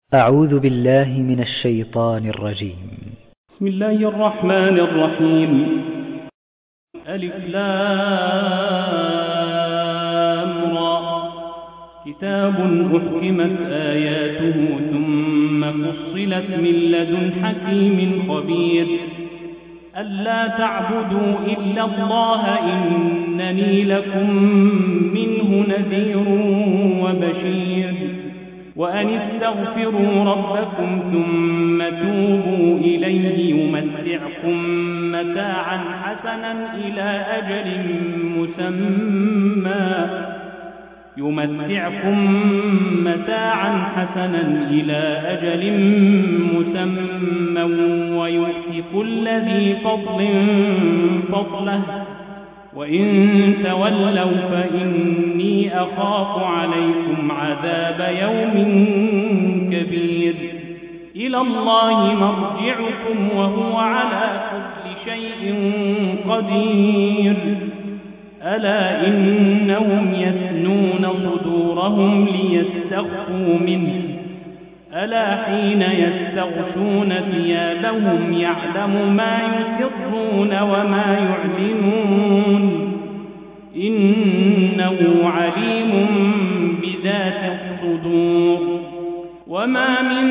أعوذ بالله من الشيطان الرجيم. بسم الله الرحمن الرحيم. ألف لام را. كتاب أحكمت آياته ثم فصلت من لدن حكيم خبير. ألا تعبدوا إلا الله إنني لكم منه نذير وبشير. وأن استغفروا ربكم ثم توبوا إليه يمتعكم متاعا حسنا إلى أجل مسمى ويؤتي كل ذي فضل فضله وإن تولوا فإني أخاف عليكم عذاب يوم كبير. إلى الله مرجعكم وهو على كل شيء قدير. ألا إنهم يثنون صدورهم ليستخفوا منه ألا حين يستغشون ثيابهم يعلم ما يسرون وما يعلنون إنه عليم بذات الصدور. وما من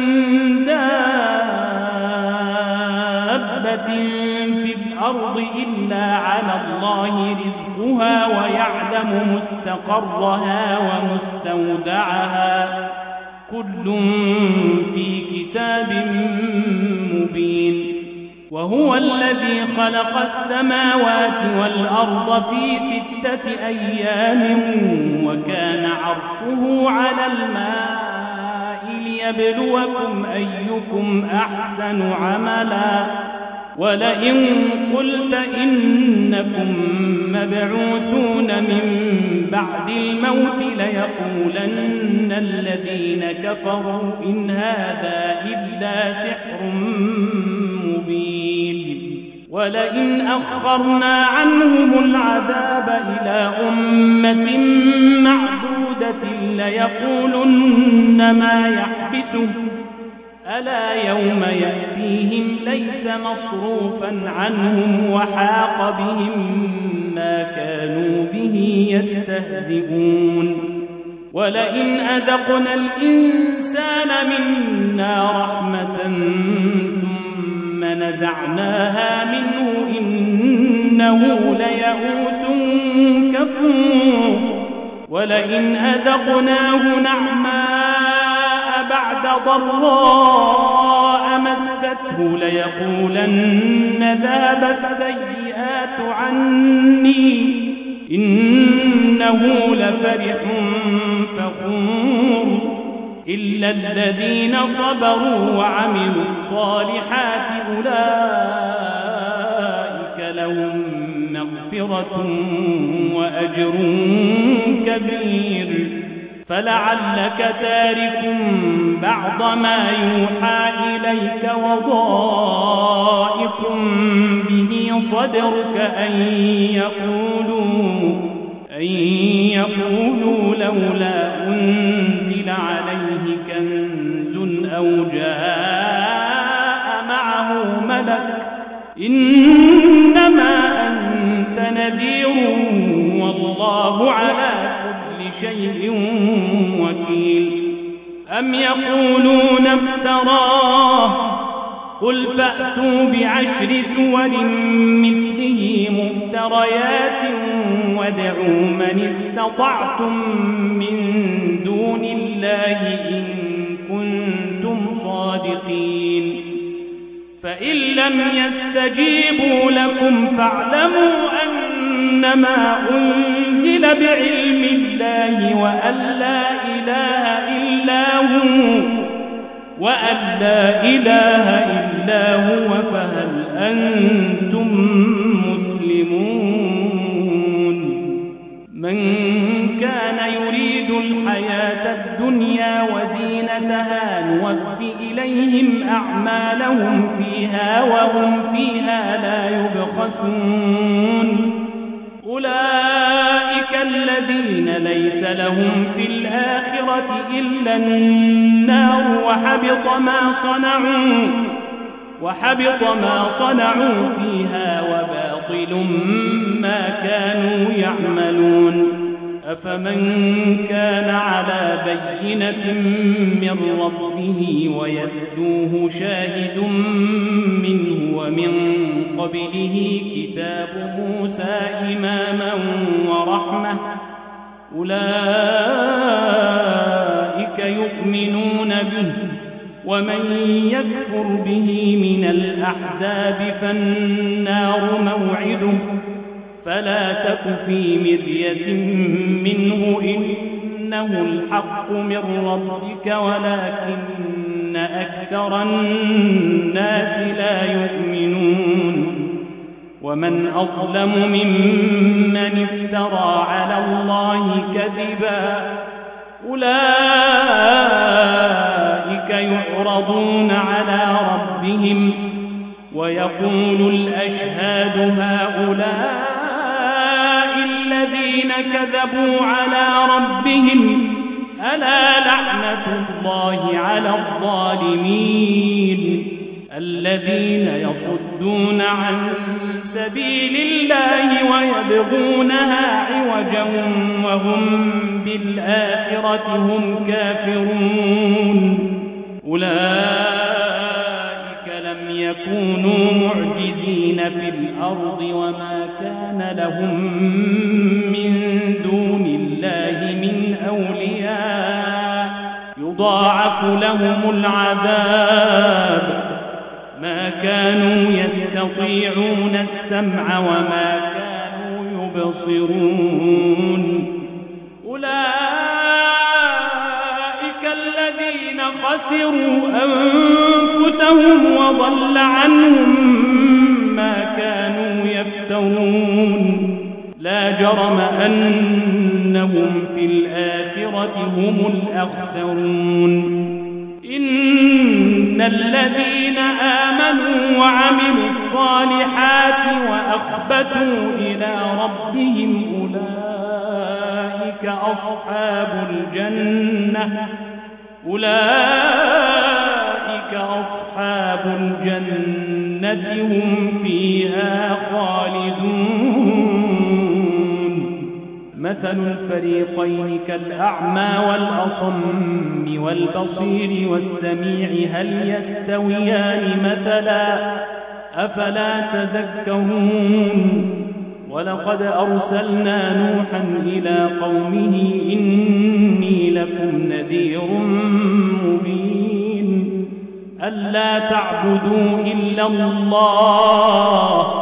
دابة في الأرض إلا على الله رزقها ويعلم مستقرها ومستودعها كل في كتاب مبين. وهو الذي خلق السماوات والأرض في 6 أيام وكان عرشه على الماء ليبلوكم أيكم أحسن عملا. ولئن قلت إنكم مبعوثون من بعد الموت ليقولن الذين كفروا إن هذا إلا سحر مبين. ولئن أخرنا عنهم العذاب إلى أمة معدودة ليقولن ما يحبسه ألا يوم يأتيهم ليس مصروفا عنهم وحاق بهم ما كانوا به يستهزئون. ولئن أذقنا الإنسان منا رحمة ثم نزعناها منه إنه ليئوس كفور. ولئن أذقناه نعماء بعد ضراء مسته ليقولن ذهب السيئات عني إنه لفرح فخور. إلا الذين صبروا وعملوا الصالحات أولئك لهم مغفرة وأجر كبير. فلعلك تارك بعض ما يوحى إليك وضائق به صدرك أن يقولوا لولا أنزل عليه كنز أو جاء معه ملك إنما أنت نذير والله على كل شيء وكيل. أم يقولون افتراه قل فأتوا ب10 سور مثله مفتريات وادعوا من استطعتم من دون الله إن كنتم صادقين. فإن لم يستجيبوا لكم فاعلموا أنما أنزل بعلم الله وأن لا إله إلا هو فهل أنتم مسلمون. من كان يريد الحياة الدنيا وزينتها نوفي إليهم أعمالهم فيها وهم فيها لا يبخسون. أولئك الذين ليس لهم في الآخرة إلا النار وحبط ما صنعوا فيها وباطل ما كانوا يعملون أفمن كان على بينة من ربه ويتلوه شاهد منه ومن قبله كتاب موسى إماما ورحمة أولئك يؤمنون به ومن يكفر به من الأحزاب فالنار موعده فلا تك في مرية منه إنه الحق من ربك ولكن أكثر الناس لا يؤمنون ومن أظلم ممن افترى على الله كذبا أولئك يعرضون على ربهم ويقول الأشهاد هؤلاء الذين كذبوا على ربهم ألا لعنة الله على الظالمين الذين يصدون عن سبيل الله ويبغونها عوجا وهم بالآخرة هم كافرون أولئك لم يكونوا معجزين في الأرض وما كان لهم من دون الله من أولياء يضاعف لهم العذاب ما كانوا يستطيعون السمع وما كانوا يبصرون أولئك الذين خسروا أنفسهم وضل عنهم ما كانوا يفترون لا جرم أنهم في الآخرة هم الأخسرون إن الذين آمنوا وعملوا الصالحات وأخبتوا إلى ربهم أولئك أصحاب الجنة هم فيها خالدون مثل الفريقين كالأعمى والأصم والبصير والسميع هل يستويان مثلا أفلا تذكرون ولقد أرسلنا نوحا إلى قومه إني لكم نذير مبين ألا تعبدوا إلا الله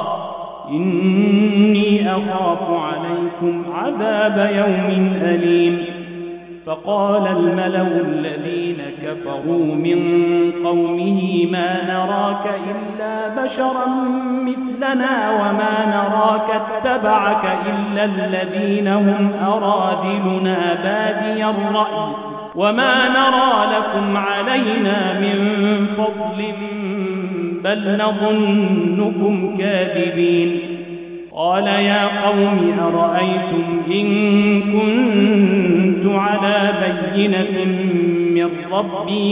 إني أخاف عليكم عذاب يوم أليم فقال الملأ الذين كفروا من قومه ما نراك إلا بشرا مثلنا وما نراك اتبعك إلا الذين هم أراذلنا بادي الرأي وما نرى لكم علينا من فضل بل نظنكم كاذبين قال يا قوم أرأيتم إن كنت على بينة من ربي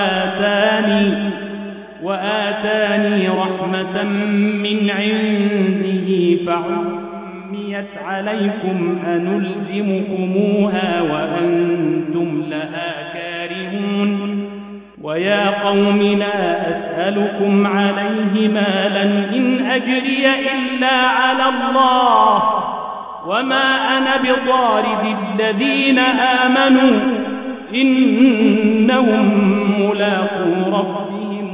وآتاني رحمة من عنده فعميت عليكم أنلزمكموها وأنتم لها كارهون ويا قوم لا أسألكم عليه مالا إن أجري إلا على الله وما أنا بطارد الذين آمنوا إنهم ملاقو ربهم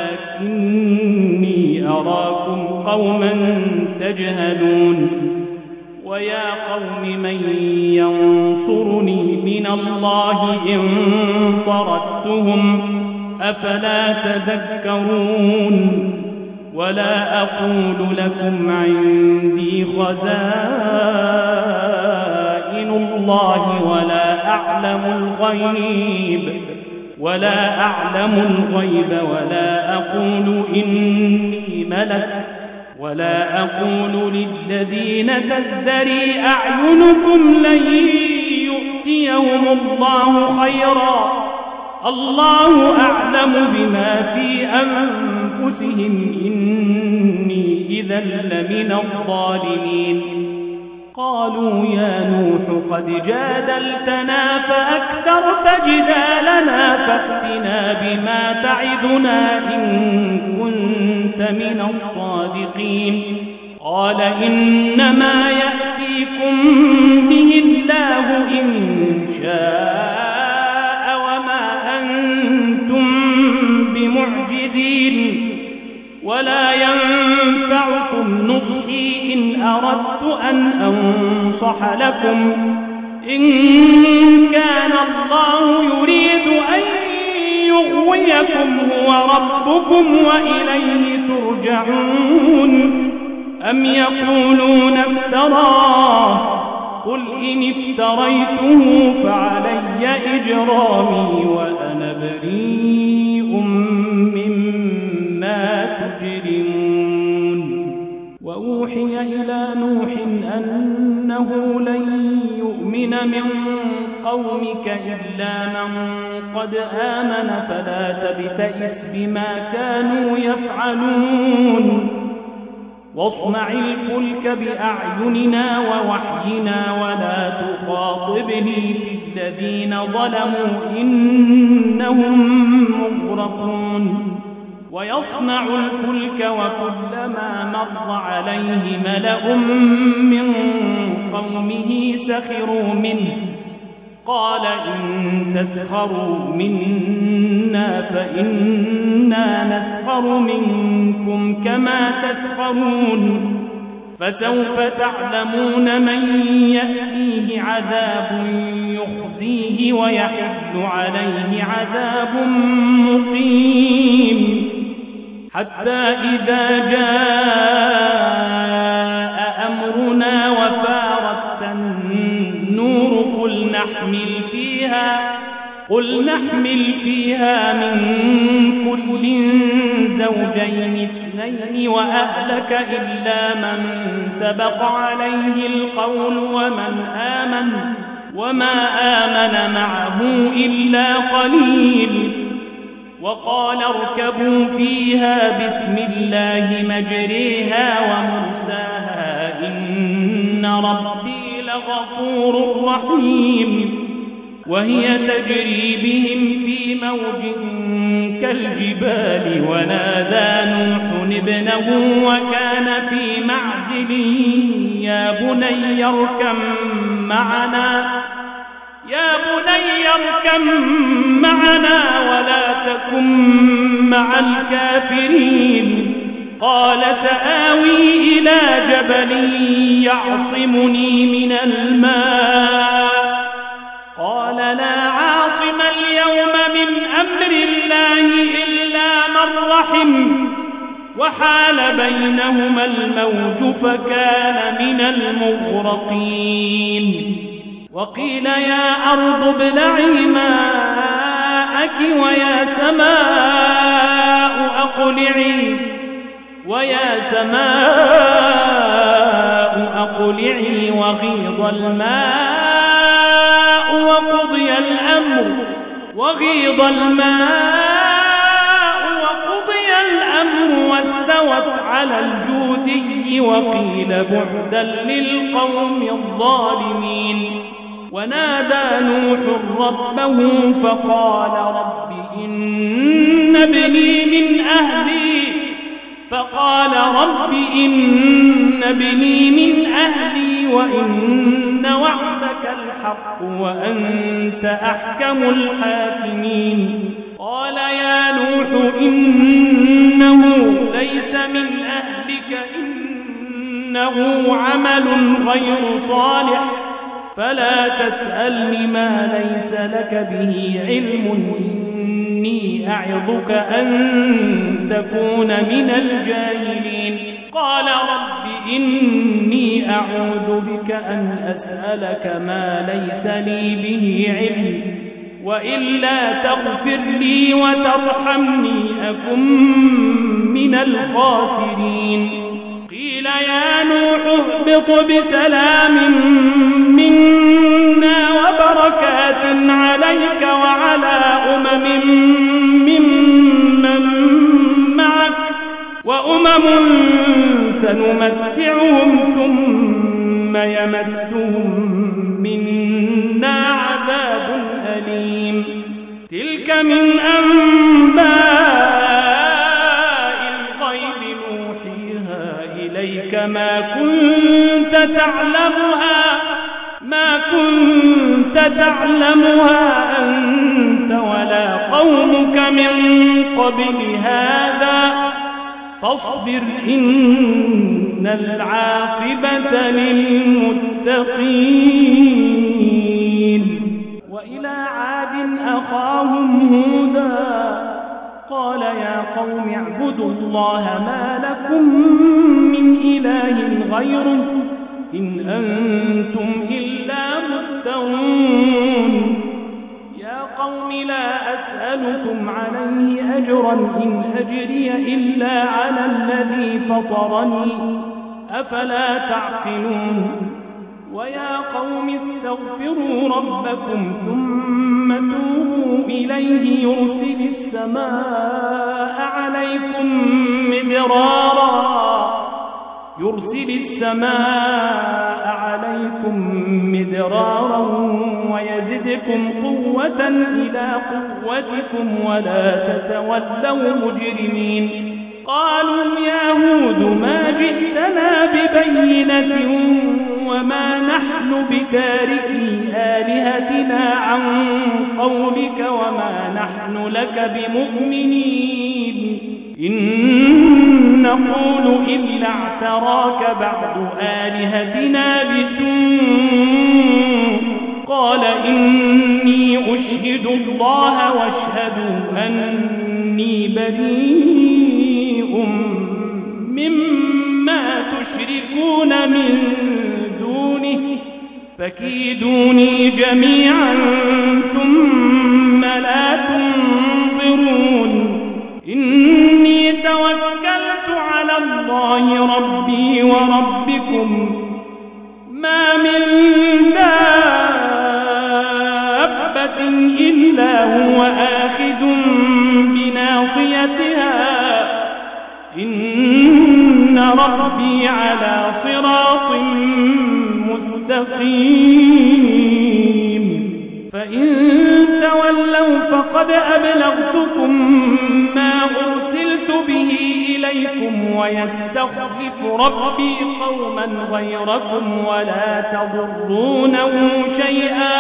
ولكني أراكم قوما تجهلون ويا قوم من ينصرني من الله إن طردتهم أفلا تذكرون ولا أقول لكم عندي خزائن الله ولا أعلم الغيب ولا أقول إني ملك ولا أقول للذين تزدري أعينكم لن يؤتيهم الله خيرا، الله أعلم بما في أنفسهم إني إذا لمن الظالمين. قالوا يا نوح قد جادلتنا فأكثرت جدالنا فأتنا بما تعدنا إن كنت من الصادقين. قال إنما يأتيكم به الله إن شاء وما أنتم بمعجزين، ولا ينفعكم نصحي إن أردت أن أنصح لكم إن كان الله يريد أن يغويكم هو ربكم وإليه ترجعون. أم يقولون افتراه، قل إن افتريته فعلي إجرامي وأنا بريء مما تجرمون. وأوحي إلى نوح أنه لن يؤمن من قومك إلا من قد آمن فلا تبتئس بما كانوا يفعلون، واصنع الفلك بأعيننا ووحينا ولا تخاطبني في الذين ظلموا إنهم مغرقون. ويصنع الفلك وكلما مر عليه ملأ من قومه سخروا منه قال إن تسخروا منا فإنا نسخر منكم كما تسخرون. فسوف تعلمون من يأتيه عذاب يخزيه ويحل عليه عذاب مقيم. حتى إذا جاء أمرنا وفارت النور قل نحمل فيها من كل زوجين اثنين وأهلك إلا من سبق عليه القول وما آمن معه إلا قليل. وقال اركبوا فيها بسم الله مجريها ومرساها إن ربي لغفور رحيم. وهي تجري بهم في موج كالجبال ونادى نوح ابنه وكان في معزل يا بني اركب معنا ولا تكن مع الكافرين. قال سآوي إلى جبل يعصمني من الماء قال لا عاصم اليوم من أمر الله إلا من رحم وحال بينهما الموج فكان من المغرقين. وقيل يا أرض ابلعي ماءك ويا سماء أقلعي وغيض الماء وقضي الأمر واستوت على الجودي وقيل بعدا للقوم الظالمين. ونادى نوح ربه فقال رب إن ابني من أهلي وإن وعدك الحق وأنت أحكم الحاكمين. قال يا نوح إنه ليس من أهلك إنه عمل غير صالح فلا تسألني ما ليس لك به علم إني أعظك أن تكون من الجاهلين. قال رب إني أعوذ بك أن أسألك ما ليس لي به علم وإلا تغفر لي وترحمني أكن من الخاسرين. قيل يا نوح اهبط بسلام منا وبركات عليك وعلى ممن معك وأمم سنمتعهم ثم يمسهم منا عذاب أليم تلك من أنباء الغيب نوحيها إليك ما كنت تعلمها أنت ولا قومك من قبل هذا فاصبر إن العاقبة للمتقين وإلى عاد أخاهم هودا قال يا قوم اعبدوا الله ما لكم من إله غيره إن أنتم إلا مفترون يا قوم لا أسألكم عليه أجرا إن أجري إلا على الذي فطرني أفلا تعقلون ويا قوم استغفروا ربكم ثم توبوا إليه يرسل السماء عليكم مدرارا ويزدكم قوة إلى قوتكم ولا تتولوا مجرمين قالوا يا هود ما جئتنا ببينة وما نحن بتاركي آلهتنا عن قولك وما نحن لك بمؤمنين إن نقول إلا اعتراك بعض آلهتنا بسوء قال إني أشهد الله واشهدوا أني بريء مما تشركون من دونه فكيدوني جميعا ثم لا تنظرون إني توكلت على الله ربي وربكم ما من دابة إلا هو آخذ بناصيتها إن ربي على صراط مستقيم فإن تولوا فقد أبلغتكم ما أرسلت به إليكم ويستخلف ربي قوما غيركم ولا تضرونه شيئا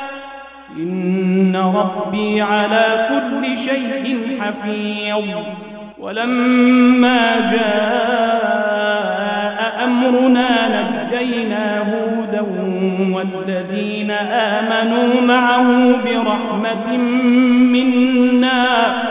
إن ربي على كل شيء حفيظ ولما جاء أمرنا نجينا هودا والذين آمنوا معه برحمة منا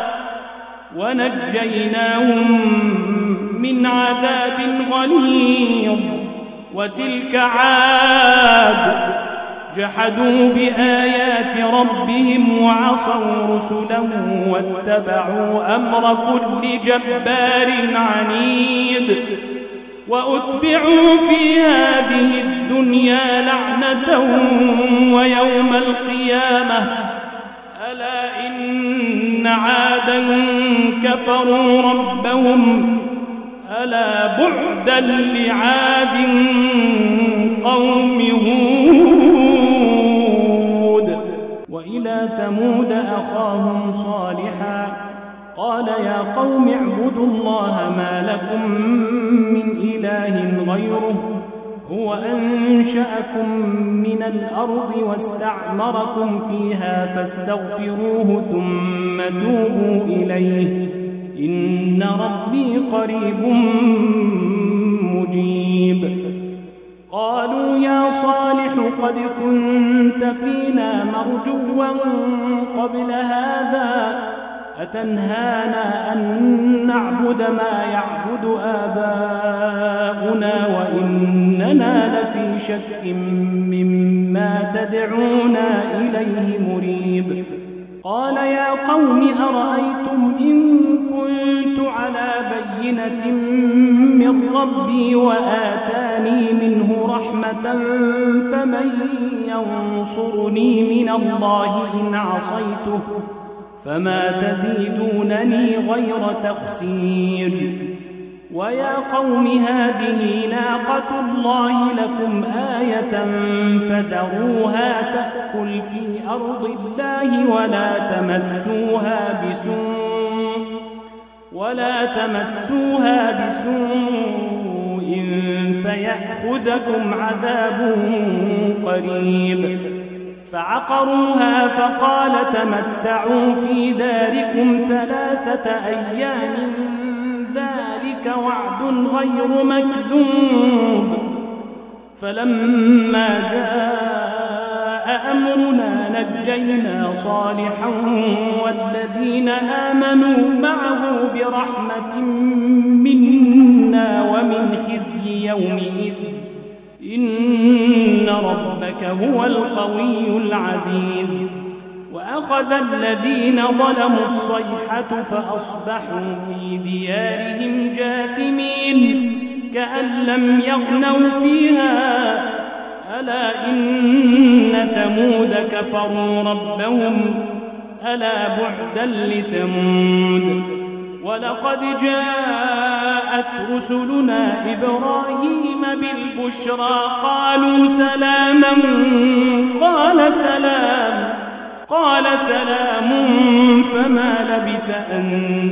ونجيناهم من عذاب غليظ وتلك عاد جحدوا بآيات ربهم وعصوا رسله واتبعوا أمر كل جبار عنيد وأتبعوا في هذه الدنيا لعنة ويوم القيامة ألا إن عادا كفروا ربهم ألا بعدا لعاد قوم هود وإلى ثمود أخاهم صالحا قال يا قوم اعبدوا الله ما لكم من إله غيره هو أنشأكم من الأرض واستعمركم فيها فاستغفروه ثم توبوا إليه إن ربي قريب مجيب قالوا يا صالح قد كنت فينا مرجوا قبل هذا أتنهانا أن نعبد ما يعبد آباؤنا وإننا لفي شك مما تدعونا إليه مريب قال يا قوم أرأيتم إن كنت على بينة من ربي وآتاني منه رحمة فمن ينصرني من الله إن عصيته فما تزيدونني غير تخسير ويا قوم هذه ناقة الله لكم آية فذروها تأكل في أرض الله ولا تمسوها بسوء فيأخذكم عذاب قريب فعقروها فقال تمتعوا في داركم 3 أيام ذلك وعد غير مكذوب فلما جاء أمرنا نجينا صالحا والذين آمنوا معه برحمة منا ومن خزي يومئذ إن ربك هو القوي العزيز وأخذ الذين ظلموا الصيحة فأصبحوا في ديارهم جاثمين كأن لم يغنوا فيها ألا إن ثمود كفروا ربهم ألا بعدا لثمود ولقد جاءت رسلنا إبراهيم بالبشرى قالوا سلاما قال سلام فما لبث أن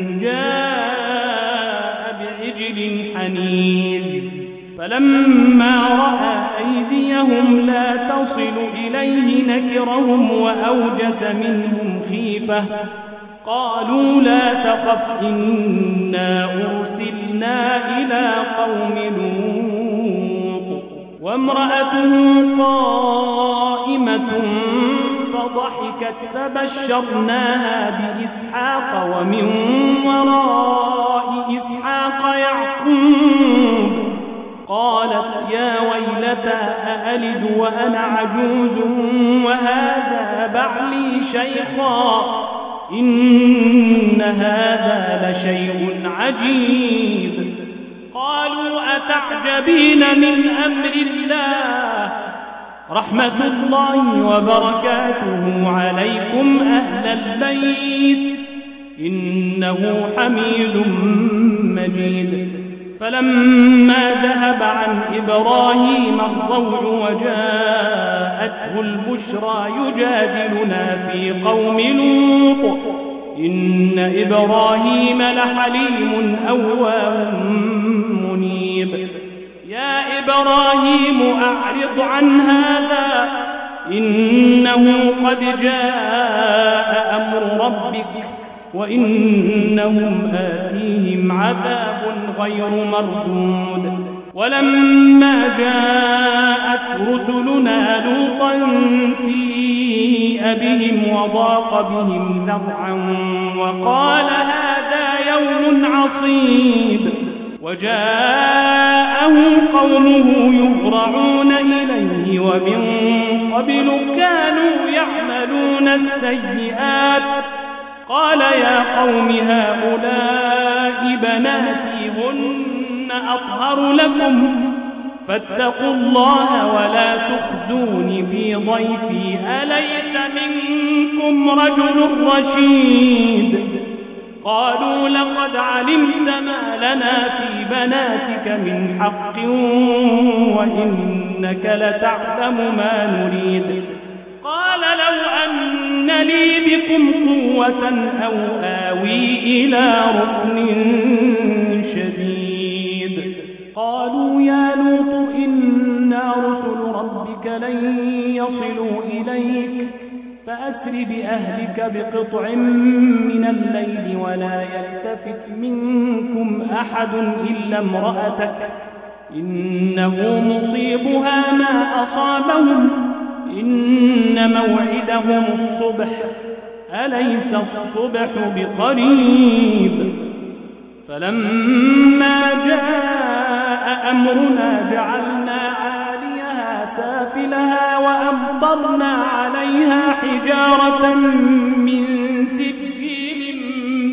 جاء بعجل حنيذ فلما رأى أيديهم لا تصل إليه نكرهم وأوجس منهم خيفة قالوا لا تخف إنا أرسلنا إلى قوم لوط وامرأته قائمة فضحكت فبشرناها بإسحاق ومن وراء إسحاق يعقوب قالت يا ويلتى أألد وأنا عجوز وهذا بعلي شيخا إن هذا لشيء عجيب قالوا أتعجبين من أمر الله رحمة الله وبركاته عليكم أهل البيت إنه حميد مجيد فلما ذهب عن إبراهيم الروع وجاءته البشرى يجادلنا في قوم لوط إن إبراهيم لحليم أواه منيب يا إبراهيم أعرض عن هذا إنه قد جاء أمر ربك وإنهم آتيهم عذاب غير مردود ولما جاءت رسلنا لوطا سيء بهم وضاق بهم ذرعا وقال هذا يوم عصيب وجاءه قومه يهرعون إليه ومن قبل كانوا يعملون السيئات قال يا قوم هؤلاء بناتي هن أطهر لكم فاتقوا الله ولا تخزوني في ضيفي أليس منكم رجل رشيد قالوا لقد علمت ما لنا في بناتك من حق وإنك لتعلم ما نريد قال لو أن لي بكم قوة أو آوي إلى ركن شديد قالوا يا لوط إنا رسل ربك لن يصلوا إليك فأسر بأهلك بقطع من الليل ولا يلتفت منكم أحد إلا امرأتك إنه مصيبها ما أصابهم إن موعدهم الصبح أليس الصبح بقريب فلما جاء أمرنا جعلنا عاليها سافلها وأمطرنا عليها حجارة من من سجيل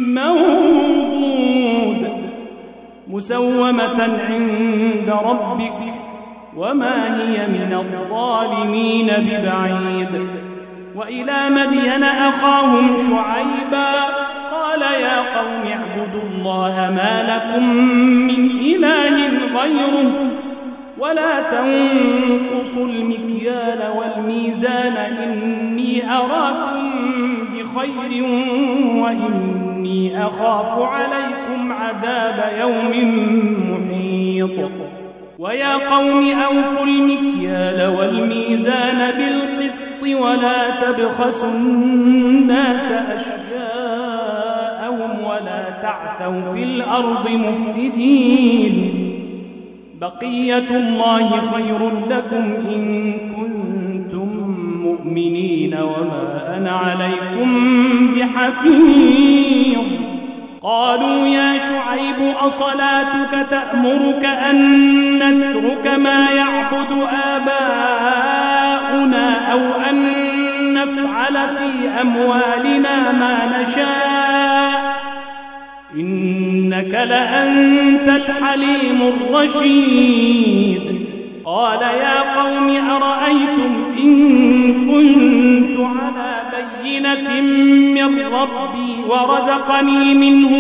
منضود مسومة عند ربك وما هي من الظالمين ببعيد. وإلى مدين أخاهم شعيبا قال يا قوم اعبدوا الله ما لكم من إله غيره ولا تنقصوا المكيال والميزان إني أراكم بخير وإني أخاف عليكم عذاب يوم محيط. ويا قوم أوفوا المكيال والميزان بالقسط ولا تبخسوا الناس أشياءهم ولا تعثوا في الأرض مفسدين بقية الله خير لكم إن كنتم مؤمنين وما أنا عليكم بحفيظ. قالوا يا شعيب أصلاتك تأمرك أن نترك ما يعبد آباؤنا أو أن نفعل في أموالنا ما نشاء إنك لأنت الحليم الرشيد. قال يا قوم أرأيتم إن كنت على بينة من ربي ورزقني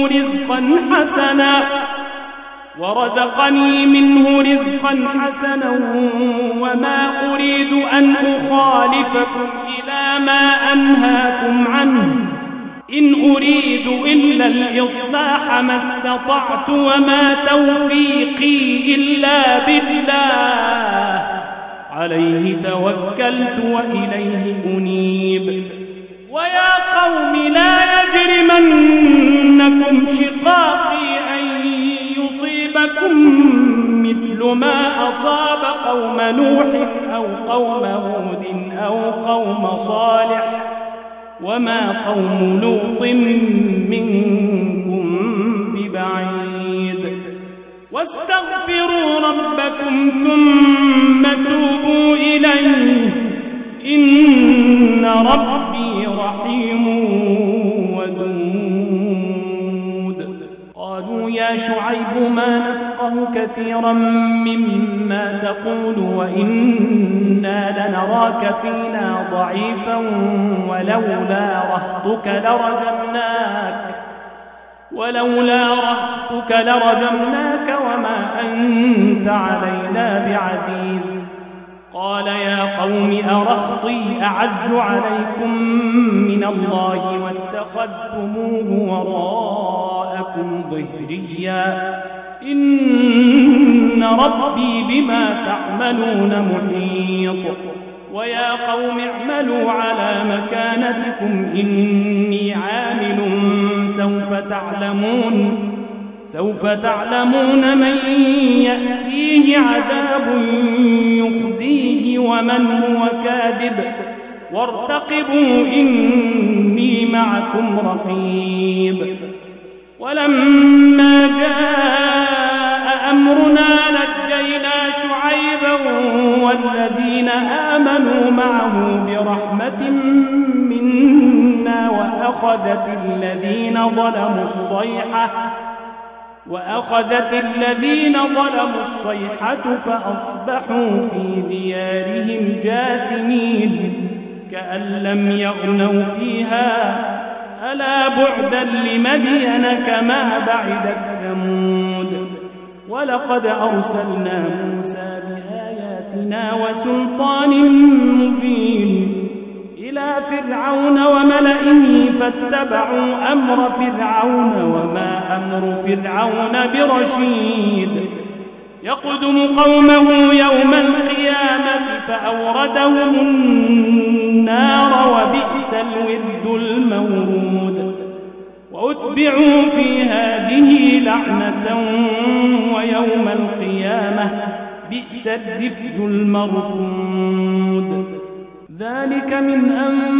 منه رزقا حسنا وما أريد أن أخالفكم إلى ما أنهاكم عنه إن أريد إلا الإصلاح ما استطعت وما توفيقي إلا بالله عليه توكلت وإليه أنيب. ويا قوم لا يجرمنكم شقاقي أن يصيبكم مثل ما أصاب قوم نوح أو قوم هود أو قوم صالح وما قوم لوط منكم ببعيد. واستغفروا ربكم ثم توبوا إليه إن ربي رحيم ودود. قالوا يا شعيب ما نفقه كثيرا مما تقول وإنا لنراك فينا ضعيفا ولولا رهطك لرجمناك وما أنت علينا بعزيز. قال يا قوم أرهطي أعز عليكم من الله واتخذتموه وراءكم ظهريا إن ربي بما تعملون محيط. ويا قوم اعملوا على مكانتكم إني عامل سوف تعلمون من يأتيه عذاب يخزيه ومن هو كاذب وارتقبوا إني معكم رقيب. ولما جاء أمرنا نجينا شعيبا والذين آمنوا معه برحمة منا وأخذت الذين ظلموا الصيحة فأصبحوا في ديارهم جاثمين كأن لم يغنوا فيها ألا بعدا لمدين كما بعدت ثمود. ولقد أرسلنا موسى بآياتنا وسلطان مبين إلى فرعون وملئه فاتبعوا أمر فرعون وما أمر فرعون برشيد. يقدم قومه يوم القيامة فأوردهم النار وبئس الورد المورود. وأتبعوا في هذه لعنة ويوم القيامة بئس الرفد المرفود. ذلك من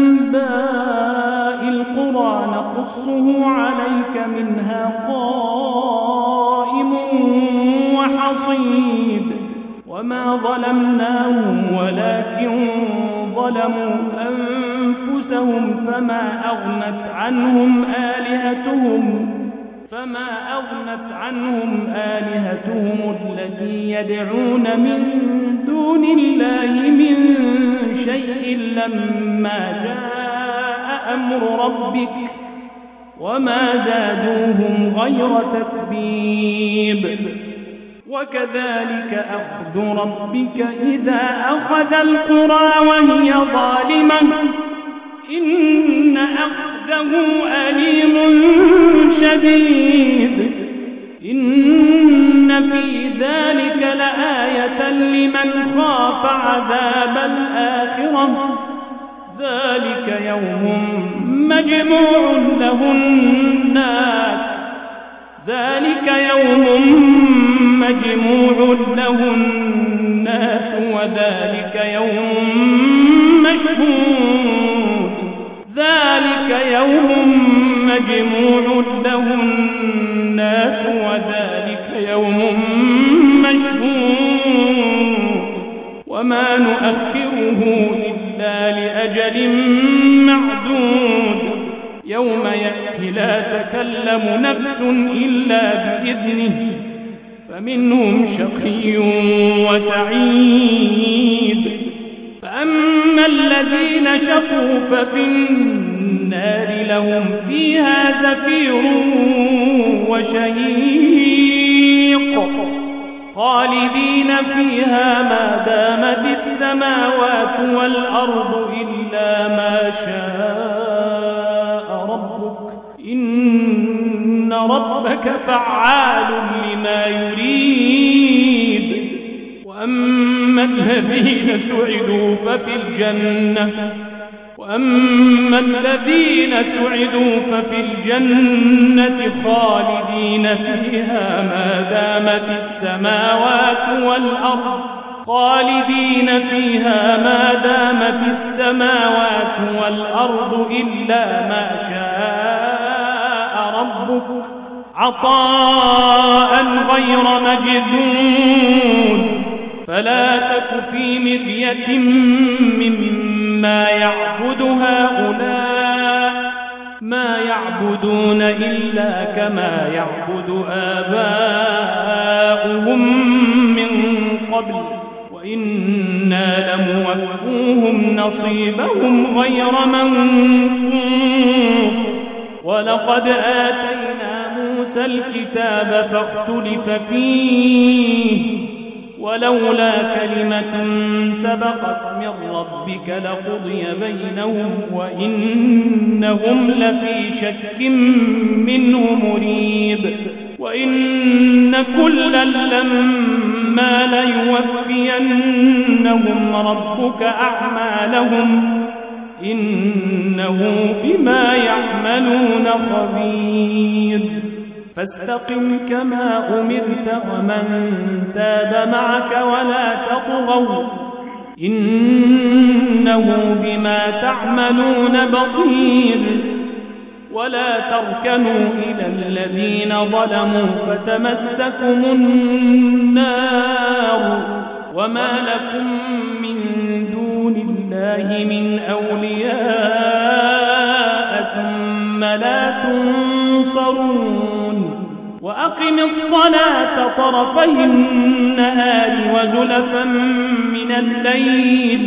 أنباء القرى نقصه عليك منها قائم وحصيد. وما ظلمناهم ولكن ظلموا أنفسهم أنفسهم فما أغنت عنهم آلهتهم التي يدعون من دون الله من شيء لما جاء أمر ربك وما زادوهم غير تتبيب وكذلك أخذ ربك إذا أخذ القرى وهي ظالمة إن أخذه أليم شديد إن في ذلك لآية لمن خاف عذاب الآخرة ذلك يوم مجموع له الناس وذلك يوم مشهود وما نؤخره إلا لأجل معدود يوم يأتي لا تكلم نفس إلا بإذنه فمنهم شقي وسعيد فأما الذين شقوا ففي النار لهم فيها زفير وشهيق خالدين فيها ما دامت السماوات والأرض إلا ما شاء ربك إن ربك فعال لما يريد وأما الذين سعدوا ففي الجنة خالدين فيها ما دامت السماوات والأرض إلا ما شاء ربك عطاء غير مجذوذ فلا تك في مرية مما يعبد هؤلاء ما يعبدون إلا كما يعبد آباؤهم من قبل وإنا لموفوهم نصيبهم غير منقوص ولقد آتينا موسى الكتاب فاختلف فيه ولولا كلمة سبقت من ربك لقضي بينهم وإنهم لفي شك منه مريب وإن كلا لما ليوفينهم ربك أعمالهم إنه بما يعملون خبير فاستقم كما أمرت ومن تاب معك ولا تطغوا إنه بما تعملون بصير ولا تركنوا إلى الذين ظلموا فتمسكم النار وما لكم من دون الله من أولياء ثم لا تنصرون وأقم الصلاة طرفي النهار وزلفا من الليل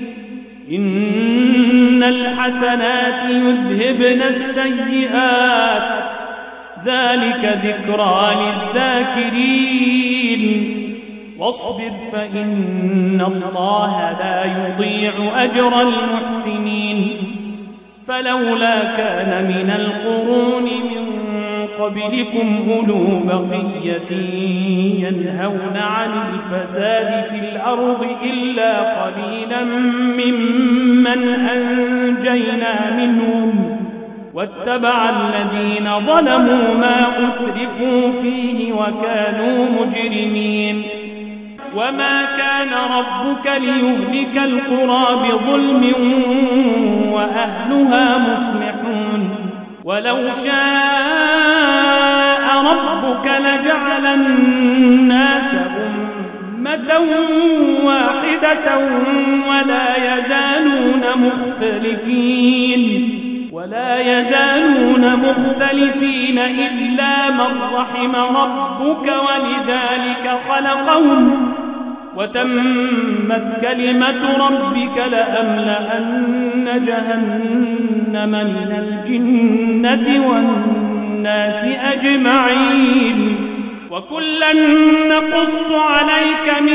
إن الحسنات يذهبن السيئات ذلك ذكرى للذاكرين واصبر فإن الله لا يضيع أجر المحسنين فلولا كان من القرون من قبلكم أولو بقية ينهون عن الفساد في الأرض إلا قليلا ممن أنجينا منهم واتبع الذين ظلموا ما أترفوا فيه وكانوا مجرمين وما كان ربك ليهلك القرى بظلم وأهلها مصلحون ولو شاء ربك لجعل الناس أمة كلمة واحدة ولا يزالون مختلفين إلا من رحم ربك ولذلك خلقهم وتمت كلمة ربك لأملأن جهنم من الجنة والناس أجمعين وكلا نقص عليك من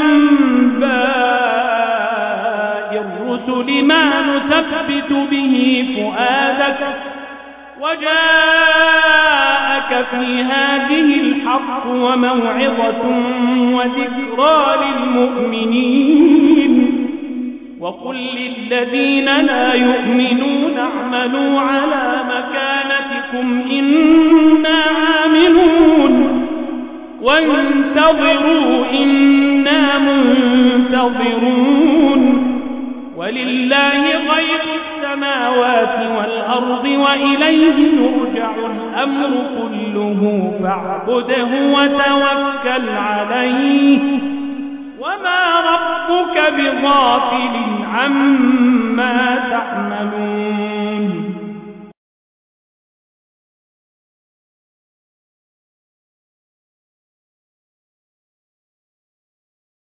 أنباء الرسل ما نثبت به فؤادك وجاءك في هذه الحق وموعظة وذكرى للمؤمنين وقل للذين لا يؤمنون اعملوا على مكانتكم إنا عاملون وانتظروا إنا منتظرون ولله غيب السماوات والأرض وإليه يرجع الأمر كله فاعبده وتوكل عليه وما ربك بغافل عما تعملون